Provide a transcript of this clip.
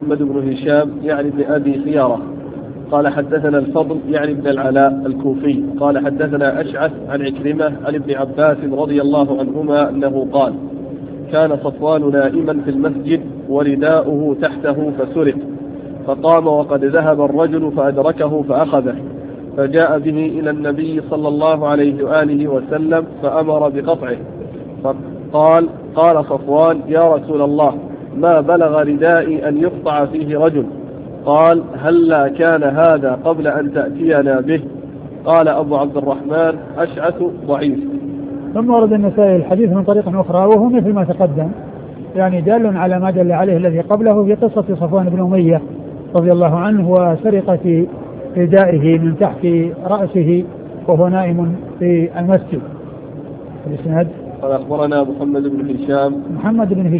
محمد بن هشام يعني بن أبي خيارة قال حدثنا الفضل يعني بن العلاء الكوفي قال حدثنا أشعث عن عكرمة عن ابن عباس رضي الله عنهما أنه قال كان صفوان نائما في المسجد ورداؤه تحته فسرق فقام وقد ذهب الرجل فأدركه فأخذه فجاء به إلى النبي صلى الله عليه وآله وسلم فأمر بقطعه قال صفوان يا رسول الله ما بلغ ردائي أن يقطع فيه رجل قال هلا كان هذا قبل أن تأتينا به قال أبو عبد الرحمن أشعث ضعيف. ثم ورد النسائي الحديث من طريق أخرى وهو مثل ما تقدم يعني دال على ما دل عليه الذي قبله في قصة صفوان بن أمية رضي الله عنه وسرقة ردائه من تحت رأسه وهو نائم في المسجد. الإسناد قال أخبرنا محمد بن هشام